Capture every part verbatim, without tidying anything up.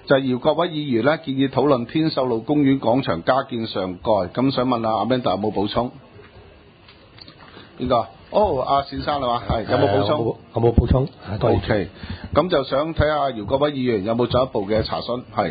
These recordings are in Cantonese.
就係姚國威議員咧建議討論天秀路公園廣場加建上蓋，咁想問下阿 Amanda 有冇補充？邊個？哦，阿冼生啦嘛，係有冇補充？ 我冇補充。 O K， 咁就想睇下姚國威議員有冇進一步嘅查詢，係。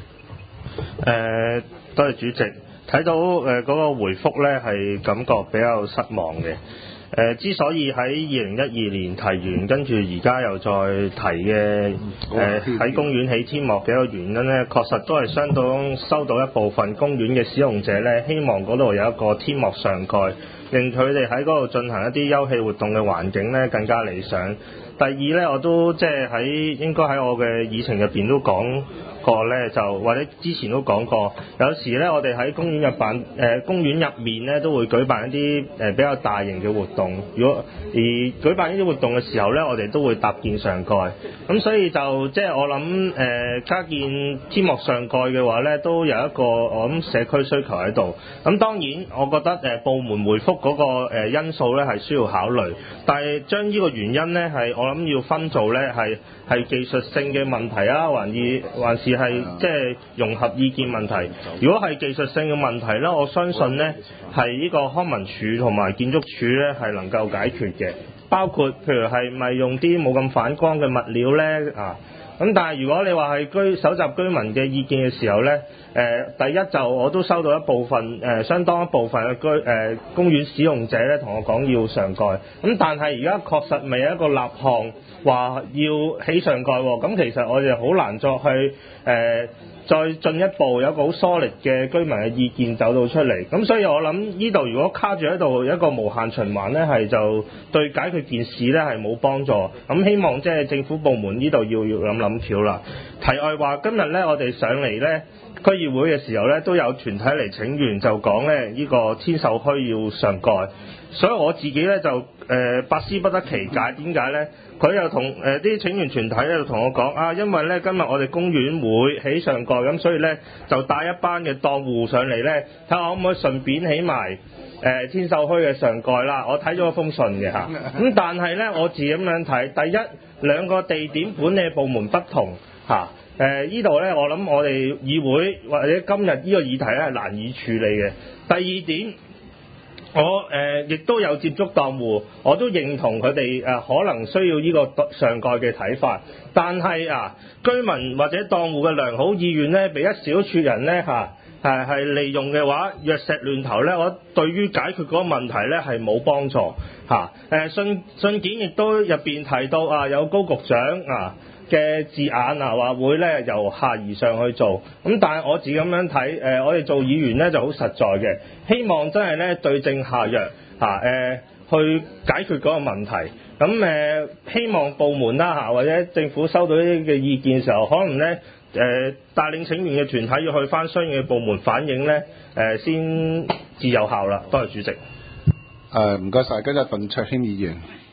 誒，多謝主席。睇到誒嗰、呃那個回覆咧，係感覺比較失望嘅。誒、呃，之所以喺二零一二年提完，跟住而家又再提嘅誒喺公園起天幕嘅一個原因咧，確實都係相當收到一部分公園嘅使用者咧，希望嗰度有一個天幕上蓋，令佢哋喺嗰度進行一啲休憩活動嘅環境咧更加理想。第二咧，我都即係喺應該喺我嘅議程入邊都講過咧，就或者之前都講過，有時咧我哋喺公園入辦誒、呃、公園入面咧都會舉辦一啲誒、呃、比較大型嘅活動。如果而舉辦呢啲活動嘅時候咧，我哋都會搭建上蓋。咁所以就即係我諗誒、呃、加建天幕上蓋嘅話咧，都有一個我諗社區需求喺度。咁當然我覺得誒、呃、部門回覆嗰、那個、呃、因素咧係需要考慮，但係將呢個原因咧係我諗要分做咧係係技術性嘅問題啊，還是還是係即係融合意見問題。如果係技術性嘅問題咧，我相信咧係呢個康文署同埋建築署咧係能夠解決嘅，包括譬如係咪用啲冇咁反光嘅物料咧啊？咁但係如果你話係居搜集居民嘅意見嘅時候咧，誒、呃、第一就我都收到一部分誒、呃、相當一部分嘅居誒、呃、公園使用者咧同我講要上蓋，咁但係而家確實未有一個立項話要起上蓋喎，咁其實我哋好難作去誒。呃再進一步有一個好 solid 嘅居民嘅意見走到出嚟，咁所以我諗呢度如果卡住喺度有一個無限循環呢，係就對解決件事呢係冇幫助。咁希望即係政府部門呢度要要諗諗橋啦。題外話，今日呢我哋上嚟呢區議會嘅時候呢，都有團體嚟請願，就講呢呢個天秀墟要上蓋，所以我自己呢，就誒、呃、百思不得其解，點解呢？佢又同誒啲請願團體咧，就同我講啊，因為咧今日我哋公園會起上蓋，咁所以咧就帶一班嘅檔戶上嚟咧，睇下可唔可以順便起埋誒、呃、天秀墟嘅上蓋啦。我睇咗封信嘅嚇，咁但係咧我自己咁樣睇，第一兩個地點管理部門不同嚇，誒呢度咧我諗我哋議會或者今日呢個議題咧係難以處理嘅。第二點。我誒亦、呃、都有接觸檔戶，我都認同佢哋誒可能需要呢個上蓋嘅睇法，但係啊居民或者檔戶嘅良好意願咧，被一小撮人咧嚇係係利用嘅話，藥石亂投咧，我對於解決嗰個問題咧係冇幫助嚇。誒、啊、信信件亦都入邊提到啊，有高局長啊嘅字眼啊，話會咧由下而上去做，咁但係我自己咁樣睇，誒、呃、我哋做議員咧就好實在嘅，希望真係咧對症下藥嚇，誒、呃、去解決嗰個問題。咁誒、呃、希望部門啦嚇、啊、或者政府收到呢啲嘅意見嘅時候，可能咧誒帶領請願嘅團體要去翻相應嘅部門反映咧，誒先至有效啦。多謝主席。 誒唔該晒，跟住鄧卓興議員。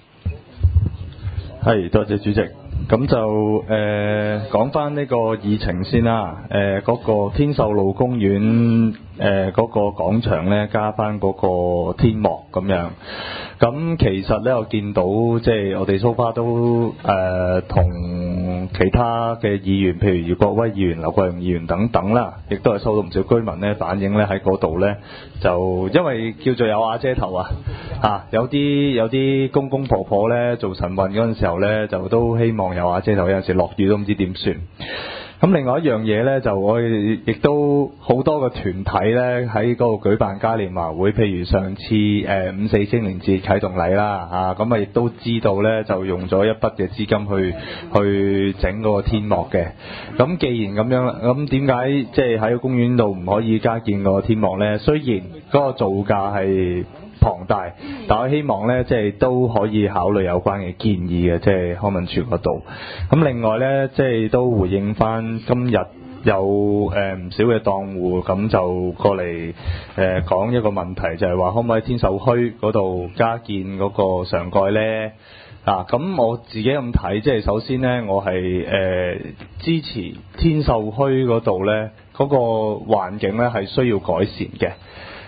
係，多謝主席。咁就誒講翻呢個議程先啦。誒、呃、嗰、那個天秀路公園誒嗰、呃那個廣場咧，加翻嗰個天幕咁樣。咁其實咧，我見到即係我哋 so far 都誒同、呃、其他嘅議員，譬如姚國威議員、劉國雄議員等等啦，亦都係收到唔少居民咧反映咧喺嗰度咧，就因為叫做有瓦遮頭啊，啊有啲有啲公公婆婆咧做晨運嗰陣時候咧，就都希望有瓦遮頭，有陣時落雨都唔知點算。咁另外一樣嘢咧，就我哋亦都好多個團體咧喺嗰度舉辦嘉年華會，譬如上次誒、呃、五四青年節啟動禮啦，啊咁啊亦都知道咧就用咗一筆嘅資金去去整嗰個天幕嘅。咁既然咁樣啦，咁點解即係喺個公園度唔可以加建個天幕咧？雖然嗰個造價係龐大，但我希望咧，即係都可以考慮有關嘅建議嘅，即係康文署嗰度。咁另外咧，即係都回應翻今日有誒唔少嘅檔戶咁就過嚟誒講一個問題，就係話可唔可以天秀墟嗰度加建嗰個上蓋咧？啊，咁我自己咁睇，即係首先咧，我係誒、呃、支持天秀墟嗰度咧嗰個環境咧係需要改善嘅。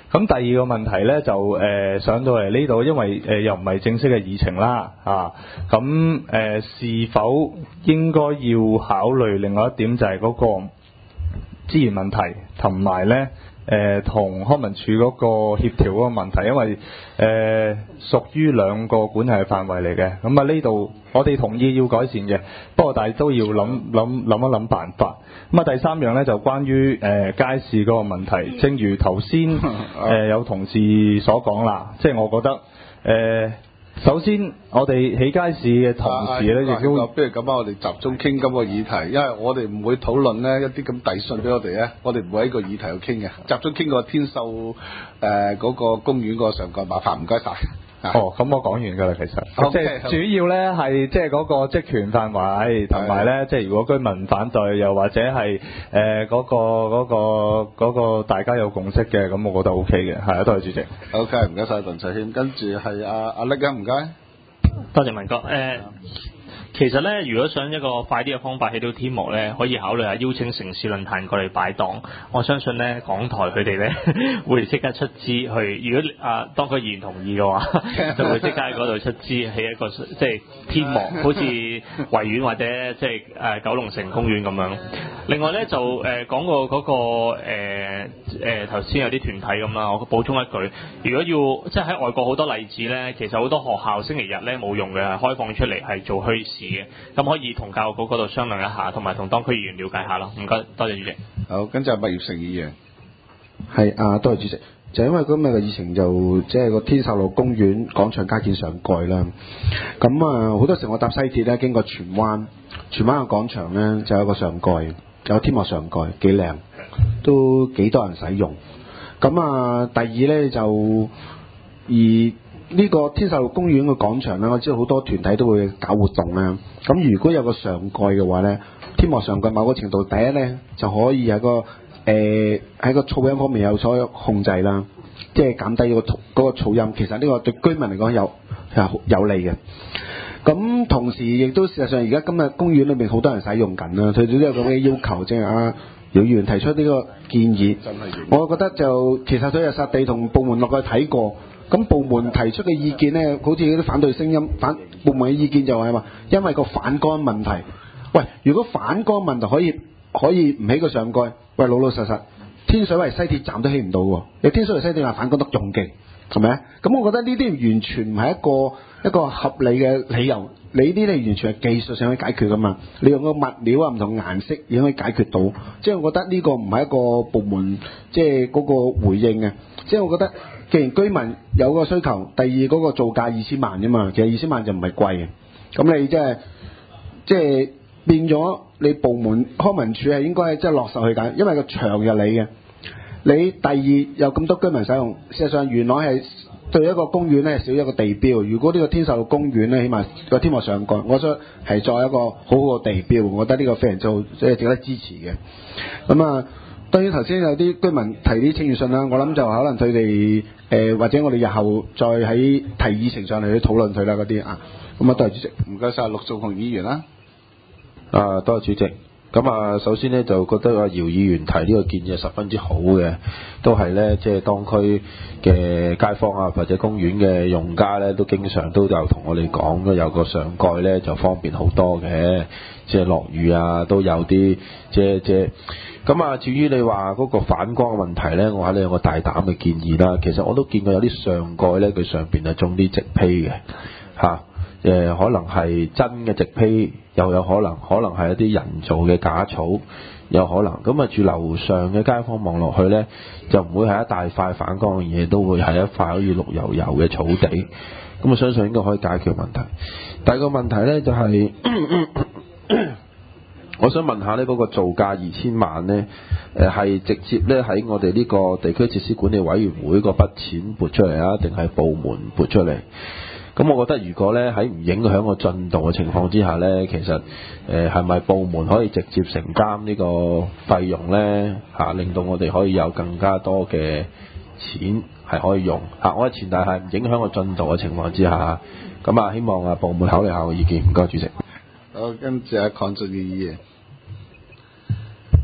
咁第二個問題咧就誒、呃、上到嚟呢度，因為誒、呃、又唔係正式嘅議程啦，啊，咁誒、呃、是否應該要考慮另外一點就係嗰個資源問題，同埋咧誒同康文署嗰個協調嗰個問題，因為誒、呃、屬於兩個管轄範圍嚟嘅，咁啊呢度我哋同意要改善嘅，不過但係都要諗諗諗一諗辦法。咁啊第三樣咧就關於誒、呃、街市嗰個問題，正如頭先誒有同事所講啦，即係我覺得誒。呃首先，我哋起街市嘅同時咧，亦、啊、都不如咁啊！我哋集中傾今個議題，因為我哋唔會討論呢一啲咁遞信俾我哋咧，我哋唔會喺個議題度傾嘅，集中傾個天秀誒嗰、呃那個公園嗰個上蓋，麻煩唔該晒。 哦，咁我講完㗎啦，其實 Okay, 即係主要咧係即係嗰個職權範圍，同埋咧即係如果居民反對，又或者係誒嗰個嗰、嗰個嗰、嗰個大家有共識嘅，咁我覺得 O K 嘅，係啊，多謝主席。 O K， 唔該晒鄧世謙，跟住係阿阿叻啊，唔該。 多謝文哥。誒、呃，其實咧，如果想一個快啲嘅方法起到天幕咧，可以考慮下邀請城市論壇過嚟擺檔。我相信咧，港台佢哋咧會即刻出資去。如果啊當區議員同意嘅話，就會即刻喺嗰度出資起一個即係天幕，好似維園或者即係誒九龍城公園咁樣。另外咧就誒、呃、講過嗰、那個誒誒頭先有啲團體咁啦，我補充一句，如果要即係喺外國好多例子咧，其實好多學校星期日咧冇用嘅，係開放出嚟係做墟市嘅，咁可以同教育局嗰度商量一下，同埋同當區議員了解下咯。唔該，多謝主席。 好，跟住係麥業成議員。 係啊，多謝主席。就因為今日嘅議程就即係個天秀路公園廣場加建上蓋啦。咁啊，好多時我搭西鐵咧，經過荃灣，荃灣嘅廣場咧就有個上蓋，有天幕上蓋，幾靚，都幾多人使用。咁啊，第二咧就而呢個天秀路公園嘅廣場咧，我知道好多團體都會搞活動啦。咁如果有個上蓋嘅話咧，天幕上蓋某個程度，第一咧就可以有個誒喺、呃、個噪音方面有所控制啦，即係減低個嗰個噪音。其實呢個對居民嚟講有係有利嘅。咁同時亦都事實上，而家今日公園裏面好多人使用緊啦，佢哋都有咁嘅要求，即係啊姚議員提出呢個建議，我覺得就其實佢又實地同部門落去睇過。咁部門提出嘅意見呢，好似啲反對聲音，反部門嘅意見就係話，因為個反光問題。喂，如果反光問題可以可以唔起個上蓋，喂老老實實，天水圍西鐵站都起唔到喎。你天水圍西鐵站反光得仲勁，係咪啊？咁我覺得呢啲完全唔係一個一個合理嘅理由。你呢啲係完全係技術上可以解決噶嘛？你用個物料啊唔同顏色已經可以解決到。即係我覺得呢個唔係一個部門即係嗰個回應嘅。即係我覺得。既然居民有個需求，第二嗰個造價二千萬啫嘛，其實二千萬就唔係貴嘅。咁你即係即係變咗，你部門康文署係應該即係落實去緊，因為個場就你嘅。你第二有咁多居民使用，事實上原來係對一個公園咧少一個地標。如果呢個天秀路公園咧，起碼個天幕上蓋，我想係作為一個好好嘅地標，我覺得呢個非常之即係值得支持嘅。咁啊。當然頭先有啲居民提啲請願信啦，我諗就可能佢哋誒或者我哋日後再喺提議程上嚟去討論佢啦嗰啲啊。咁啊，多謝主席， 唔該晒陸頌雄議員啦。 啊，多謝主席。咁啊，首先呢，就覺得阿姚議員提呢個建議係十分之好嘅，都係呢，即係當區嘅街坊啊或者公園嘅用家呢，都經常都有同我哋講，有個上蓋呢，就方便好多嘅，即係落雨啊都有啲遮遮。咁啊，至於你話嗰個反光嘅問題呢，我喺呢有個大膽嘅建議啦。其實我都見過有啲上蓋呢，佢上邊係種啲植被嘅嚇。誒、呃、可能係真嘅植被，又有可能可能係一啲人造嘅假草，有可能咁啊。住樓上嘅街坊望落去呢，就唔會係一大塊反光嘅嘢，都會係一塊好似綠油油嘅草地。咁我相信應該可以解決問題。第二個問題呢，就係、是，我想問下呢嗰、那個造價二千萬呢，誒、呃、係直接呢喺我哋呢個地區設施管理委員會嗰筆錢撥出嚟啊，定係部門撥出嚟？咁我覺得如果咧喺唔影響個進度嘅情況之下咧，其實誒係咪部門可以直接承擔呢個費用咧嚇、啊，令到我哋可以有更加多嘅錢係可以用嚇、啊。我嘅前提係唔影響個進度嘅情況之下，咁啊希望啊部門考慮下我意見。唔該主席。 好，跟住阿鄺俊宇議員。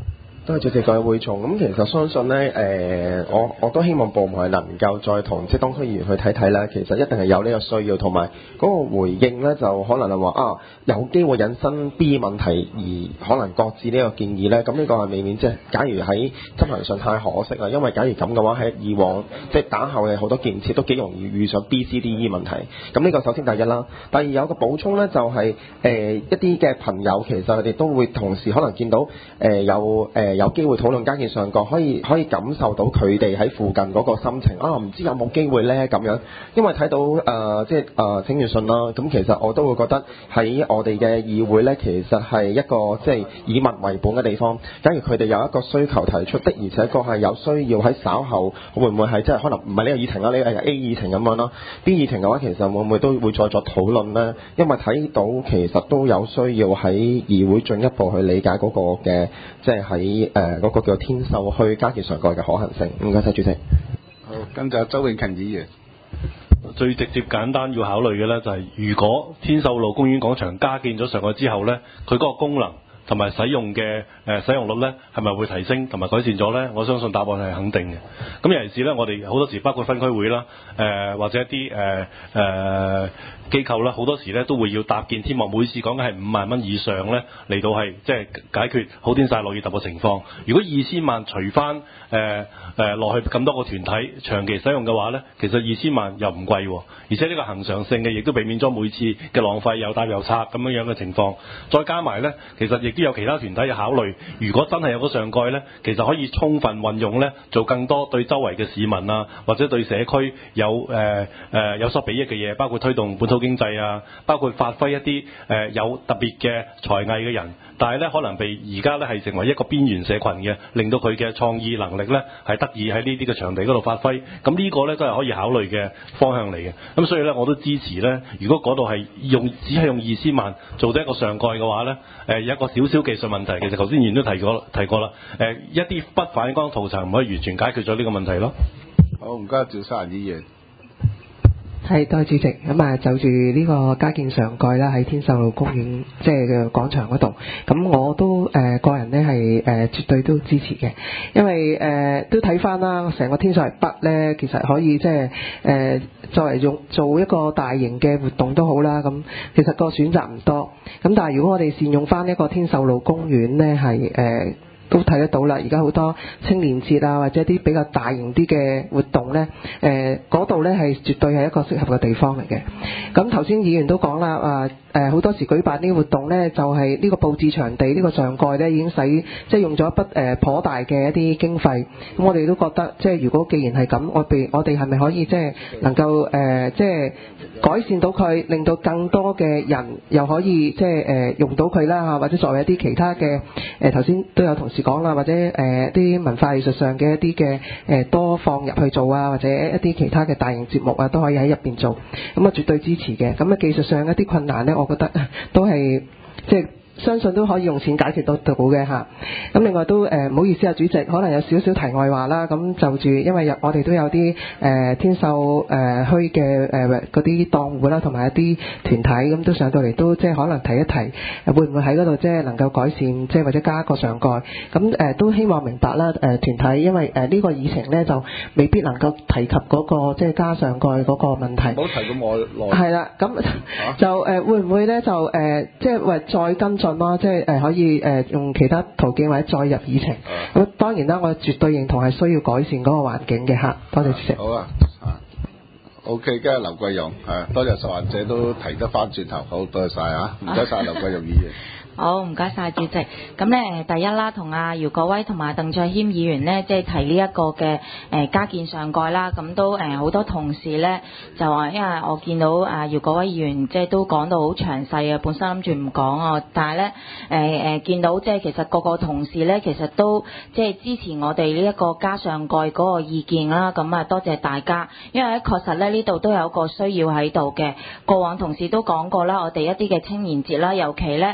多謝主席各位會眾。咁其實相信咧，誒、呃，我我都希望部門係能夠再同即係當區議員去睇睇啦。其實一定係有呢個需要，同埋嗰個回應咧，就可能係話啊，有機會引申 B 問題而可能擱置呢個建議咧。咁呢個係未免即係，假如喺執行上太可惜啦。因為假如咁嘅話，喺以往即係打後嘅好多建設都幾容易遇上 B、C、D、E 問題。咁呢個首先第一啦。第二有個補充咧，就係、是、誒、呃、一啲嘅朋友其實佢哋都會同時可能見到誒、呃、有誒。呃有機會討論加建上蓋，可以可以感受到佢哋喺附近嗰個心情啊！唔知有冇機會呢？咁樣，因為睇到誒、呃、即係誒請願信啦。咁其實我都會覺得喺我哋嘅議會呢，其實係一個即係以民為本嘅地方。假如佢哋有一個需求提出的，而且確係有需要喺稍後會唔會係即係可能唔係呢個議程啦，呢個係 A 議程咁樣啦。B 議程嘅話，其實會唔會都會再作討論呢？因為睇到其實都有需要喺議會進一步去理解嗰個嘅即係喺。誒嗰、呃那個叫天秀墟加建上蓋嘅可行性。唔該晒主席。 好，跟住周永勤議員。 最直接簡單要考慮嘅呢，就係、是，如果天秀路公園廣場加建咗上蓋之後呢，佢嗰個功能同埋使用嘅誒、呃、使用率呢，係咪會提升同埋改善咗呢？我相信答案係肯定嘅。咁尤其是呢，我哋好多時包括分區會啦，誒、呃、或者一啲誒誒機構啦，好多時呢都會要搭建天幕，每次講緊係五萬蚊以上呢，嚟到係即係解決好天曬落雨揼嘅情況。如果二千萬除翻誒誒落去咁多個團體長期使用嘅話呢，其實二千萬又唔貴喎，而且呢個恒常性嘅亦都避免咗每次嘅浪費又搭又拆咁樣樣嘅情況。再加埋呢，其實亦都有其他團體嘅考慮。如果真係有個上蓋呢，其實可以充分運用呢，做更多對周圍嘅市民啊，或者對社區有誒誒、呃呃、有所裨益嘅嘢，包括推動本土經濟啊，包括發揮一啲誒、呃、有特別嘅才藝嘅人，但係呢，可能被而家呢係成為一個邊緣社群嘅，令到佢嘅創意能力呢係得以喺呢啲嘅場地嗰度發揮。咁呢個呢都係可以考慮嘅方向嚟嘅。咁所以呢，我都支持呢，如果嗰度係用只係用二千萬做到一個上蓋嘅話呢，誒、呃、有一個少少技術問題，其實頭先議員都提過提過啦。誒、呃、一啲不反光塗層唔可以完全解決咗呢個問題咯。 好，唔該，趙生議員。 係，多謝主席。咁啊，就住呢個加建上蓋啦，喺天秀路公園即係嘅廣場嗰度，咁我都誒、呃、個人呢係誒、呃、絕對都支持嘅，因為誒、呃、都睇翻啦，成個天水圍北呢，其實可以即係誒作為用做一個大型嘅活動都好啦。咁其實個選擇唔多，咁但係如果我哋善用翻一個天秀路公園呢，係誒。呃都睇得到啦，而家好多青年節啊，或者啲比較大型啲嘅活動呢，誒嗰度呢係絕對係一個適合嘅地方嚟嘅。咁頭先議員都講啦，啊誒好多時舉辦呢個活動呢，就係、是、呢個佈置場地呢、呢個上蓋呢已經使即係用咗一筆誒頗大嘅一啲經費。咁我哋都覺得即係如果既然係咁，我哋我哋係咪可以即係能夠誒、呃、即係改善到佢，令到更多嘅人又可以即係誒、呃、用到佢啦，或者作為一啲其他嘅誒頭先都有同事講啦，或者誒啲、呃、文化藝術上嘅一啲嘅誒多放入去做啊，或者一啲其他嘅大型節目啊，都可以喺入邊做。咁啊絕對支持嘅。咁啊技術上一啲困難呢，我覺得都係即係相信都可以用錢解決到到嘅嚇。咁另外都誒唔好意思啊，主席，可能有少少題外話啦。咁就住因為我哋都有啲誒、呃、天秀誒墟嘅誒嗰啲檔戶啦，同埋一啲團體咁都上到嚟，都即係可能提一提，會唔會喺嗰度即係能夠改善，即係或者加一個上蓋。咁誒、呃、都希望明白啦誒、呃、團體，因為誒呢、呃這個議程咧就未必能夠提及嗰、那個即係加上蓋嗰個問題。 唔好提咁耐。 係啦，咁就誒、呃、會唔會咧就誒、呃、即係話再跟進咯，即係誒可以誒用其他途徑或者再入議程。咁當然啦，我絕對認同係需要改善嗰個環境嘅嚇。多謝主席。 好啊。O K， 跟住劉桂容，係多謝受患者都提得翻轉頭，好多謝晒啊！唔該晒劉桂容議員。 好，唔該晒主席。咁咧，第一啦，同阿姚國威同埋鄧卓謙議員呢，即係提呢一個嘅誒加建上蓋啦。咁都誒好多同事咧就話，因為我見到阿姚國威議員即係都講到好詳細啊，本身諗住唔講啊，但係咧誒誒見到即係其實個個同事咧，其實都即係支持我哋呢一個加上蓋嗰個意見啦。咁啊，多謝大家，因為咧確實咧呢度都有個需要喺度嘅。過往同事都講過啦，我哋一啲嘅青年節啦，尤其咧誒。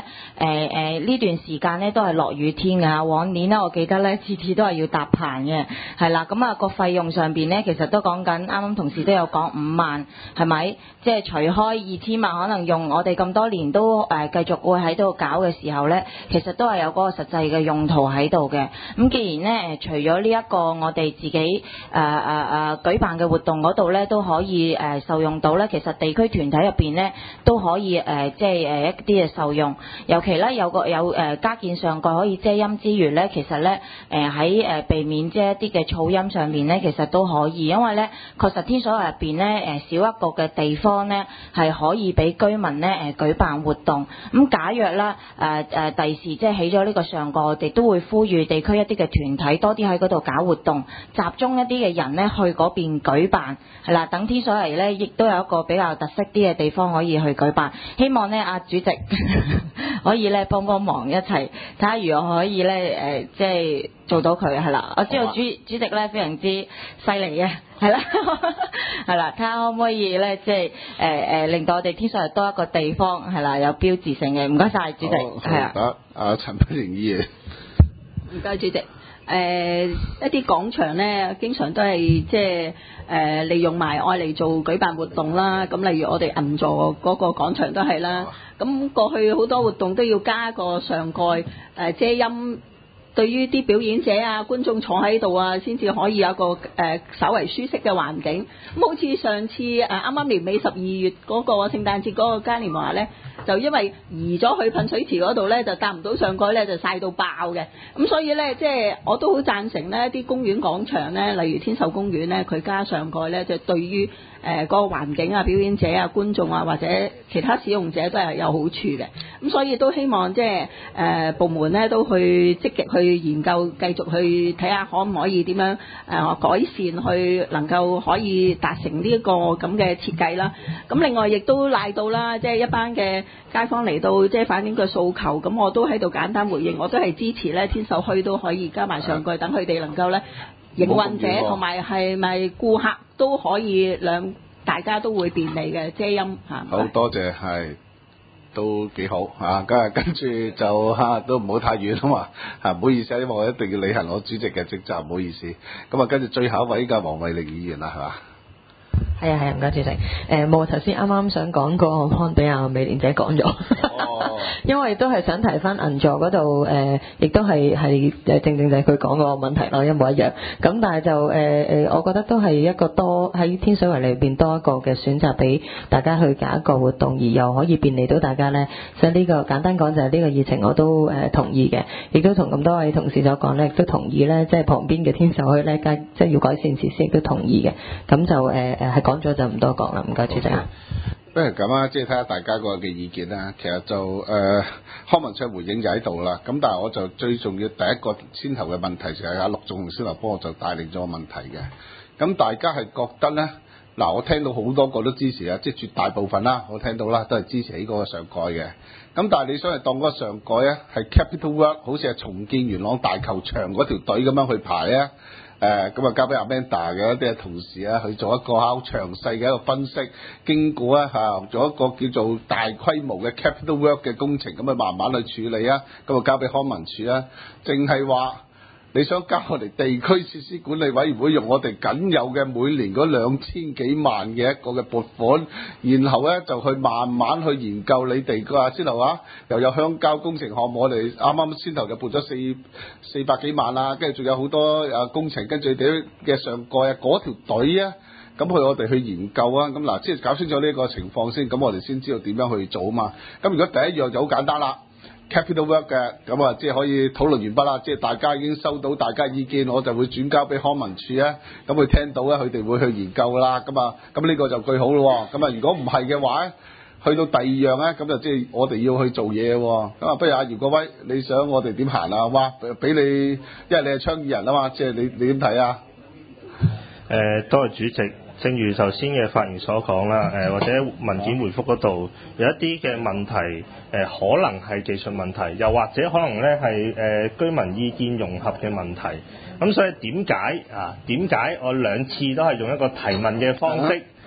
誒誒呢段時間咧都係落雨天㗎，往年咧我記得咧次次都係要搭棚嘅，係啦，咁啊個費用上邊咧其實都講緊，啱啱同事都有講五萬，係咪？即係除開二千萬，可能用我哋咁多年都誒、呃、繼續會喺度搞嘅時候咧，其實都係有嗰個實際嘅用途喺度嘅。咁既然咧誒，除咗呢一個我哋自己誒誒誒舉辦嘅活動嗰度咧都可以誒、呃、受用到咧，其實地區團體入邊咧都可以誒、呃、即係誒一啲嘅受用。尤其咧有個有誒加建上蓋可以遮陰之餘咧，其實咧誒喺誒避免即係一啲嘅噪音上面咧，其實都可以，因為咧確實天水圍入邊咧誒少一個嘅地方。咧係可以俾居民咧誒舉辦活動，咁假若啦誒誒第時即係起咗呢個上蓋，我哋都會呼籲地區一啲嘅團體多啲喺嗰度搞活動，集中一啲嘅人咧去嗰邊舉辦，係啦，等天水圍咧亦都有一個比較特色啲嘅地方可以去舉辦。希望咧阿主席可以咧幫幫忙一齊睇下如何可以咧誒即係做到佢係啦。我知道主主席咧非常之犀利嘅。係啦，係啦，睇下可唔可以咧，即係誒誒，令到我哋天水圍多一個地方，係啦，有標誌性嘅。唔該晒，主席，係啊。 得，阿陳碧玲議員。 唔該，主席。誒、呃，一啲廣場咧，經常都係即係誒利用埋愛嚟做舉辦活動啦。咁例如我哋銀座嗰個廣場都係啦。咁過去好多活動都要加個上蓋誒、呃、遮陰。對於啲表演者啊、觀眾坐喺度啊，先至可以有一個誒、呃、稍為舒適嘅環境。咁好似上次誒啱啱年尾十二月嗰個聖誕節嗰個嘉年華咧，就因為移咗去噴水池嗰度咧，就搭唔到上蓋咧，就曬到爆嘅。咁所以咧，即係我都好贊成呢啲公園廣場咧，例如天秀公園咧，佢加上蓋咧，就對於誒嗰個環境啊、表演者啊、觀眾啊或者其他使用者都係有好處嘅。咁所以都希望即係誒部門咧都去積極去研究，繼續去睇下可唔可以點樣誒、呃、改善，去能夠可以達成呢一個咁嘅設計啦。咁另外亦都賴到啦，即係一班嘅街坊嚟到即係反映個訴求，咁我都喺度簡單回應，我都係支持咧天秀墟都可以加埋上蓋，等佢哋能夠咧營運者同埋係咪顧客都可以兩大家都會便利嘅遮陰嚇。 好多謝係。都幾好嚇，咁啊跟住就嚇、啊、都唔好太遠啊嘛嚇，唔好意思啊，因為我一定要履行我主席嘅職責，唔好意思。咁啊跟住最後一位嘅黃惠玲議員啦，係嘛？ 係啊係啊，唔該主席。誒冇頭先啱啱想講個 point 俾阿美蓮姐講咗，哦、因為都係想提翻銀座嗰度誒，亦都係係誒正正就係佢講個問題咯，一模一樣。咁但係就誒誒、呃，我覺得都係一個多喺天水圍裏邊多一個嘅選擇俾大家去搞一個活動，而又可以便利到大家咧。所以呢個簡單講就係呢個議程我都誒、呃、同意嘅，亦都同咁多位同事所講咧，亦都同意咧，即係旁邊嘅天秀墟咧，即係要改善設施，亦都同意嘅。咁就誒誒係講咗就唔多講啦，唔該主席啊。 不如咁啊，即係睇下大家個嘅意見啦。其實就誒、呃、康文署回應就喺度啦。咁但係我就最重要第一個先頭嘅問題就係阿陸頌雄先頭幫我就帶領咗個問題嘅。咁大家係覺得咧，嗱我聽到好多個都支持啊，即係絕大部分啦，我聽到啦都係支持起嗰個上蓋嘅。咁但係你想係當嗰個上蓋咧係 capital work， 好似係重建元朗大球場嗰條隊咁樣去排啊？誒咁啊，交俾阿 Amanda 嘅一啲同事啊，去做一個好詳細嘅一個分析，經過啊嚇做一個叫做大規模嘅 capital work 嘅工程，咁啊慢慢去處理啊，咁啊交俾康文署啊，淨係話你想交我哋地區設施管理委員會用我哋僅有嘅每年嗰兩千幾萬嘅一個嘅撥款，然後咧就去慢慢去研究你哋個先頭啊，又有鄉郊工程項目，我哋啱啱先頭就撥咗四四百幾萬啦，跟住仲有好多啊工程，跟住你哋嘅上蓋啊嗰條隊啊，咁去我哋去研究啊，咁嗱即係搞清楚呢個情況先，咁我哋先知道點樣去做啊嘛。咁如果第一樣就好簡單啦。capital work 嘅，咁啊即係可以討論完畢啦，即係大家已經收到大家意見，我就會轉交俾康文署啊，咁佢聽到咧，佢哋會去研究啦，咁啊，咁呢個就最好咯，咁啊如果唔係嘅話咧，去到第二樣咧，咁就即係我哋要去做嘢喎，咁啊不如阿姚國威，你想我哋點行啊？哇，俾你，因為你係倡議人啊嘛，即係你你點睇啊？ 誒、呃，多謝主席。正如頭先嘅發言所講啦，誒、呃、或者文件回覆嗰度有一啲嘅問題，誒、呃、可能係技術問題，又或者可能咧係誒居民意見融合嘅問題。咁所以點解啊？點解我兩次都係用一個提問嘅方式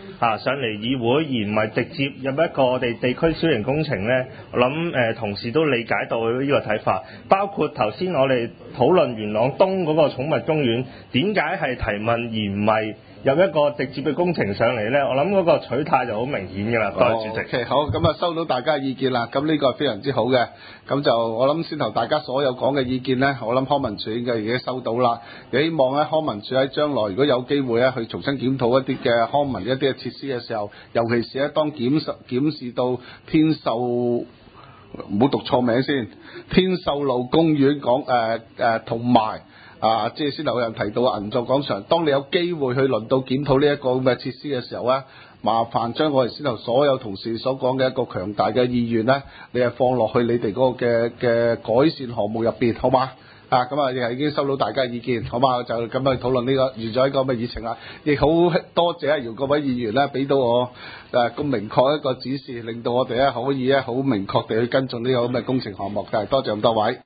啊上嚟議會，而唔係直接入一個我哋地區小型工程呢。我諗誒、呃、同事都理解到呢個睇法，包括頭先我哋討論元朗東嗰個寵物公園，點解係提問而唔係有一個直接嘅工程上嚟呢？我諗嗰個取態就好明顯㗎啦。多謝主席。 哦 okay，好，咁啊收到大家嘅意見啦，咁呢個係非常之好嘅。咁就我諗先頭大家所有講嘅意見呢，我諗康文署應該已經收到啦。希望咧康文署喺將來如果有機會咧去重新檢討一啲嘅康文一啲嘅設施嘅時候，尤其是咧當檢視檢視到天秀，唔好讀錯名先，天秀路公園講誒誒同埋。啊，即係先頭有人提到銀座廣場，當你有機會去輪到檢討呢一個咁嘅設施嘅時候咧，麻煩將我哋先頭所有同事所講嘅一個強大嘅意願咧，你係放落去你哋嗰個嘅嘅改善項目入邊，好嘛？啊，咁啊，亦係已經收到大家嘅意見，好嘛？就咁去討論呢、這個完咗一個咁嘅議程啦。亦好多謝啊姚國偉議員咧，俾到我誒咁、啊、明確一個指示，令到我哋咧可以咧好明確地去跟進呢個咁嘅工程項目嘅，多謝咁多位。